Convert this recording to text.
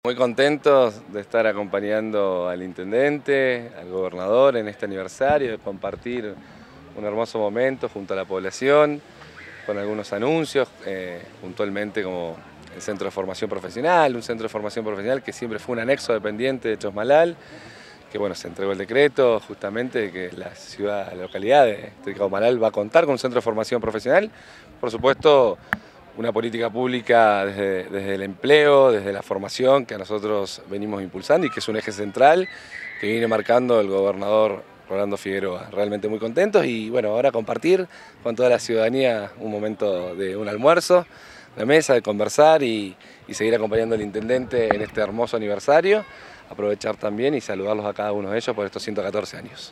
Muy contentos de estar acompañando al intendente, al gobernador en este aniversario, de compartir un hermoso momento junto a la población, con algunos anuncios, puntualmente como el Centro de Formación Profesional, un centro de formación profesional que siempre fue un anexo dependiente de Chosmalal, que bueno, se entregó el decreto justamente de que la localidad de Chosmalal va a contar con un centro de formación profesional, por supuesto una política pública desde el empleo, desde la formación que a nosotros venimos impulsando y que es un eje central que viene marcando el gobernador Rolando Figueroa. Realmente muy contentos y bueno, ahora compartir con toda la ciudadanía un momento de un almuerzo, de mesa, de conversar y seguir acompañando al intendente en este hermoso aniversario. Aprovechar también y saludarlos a cada uno de ellos por estos 114 años.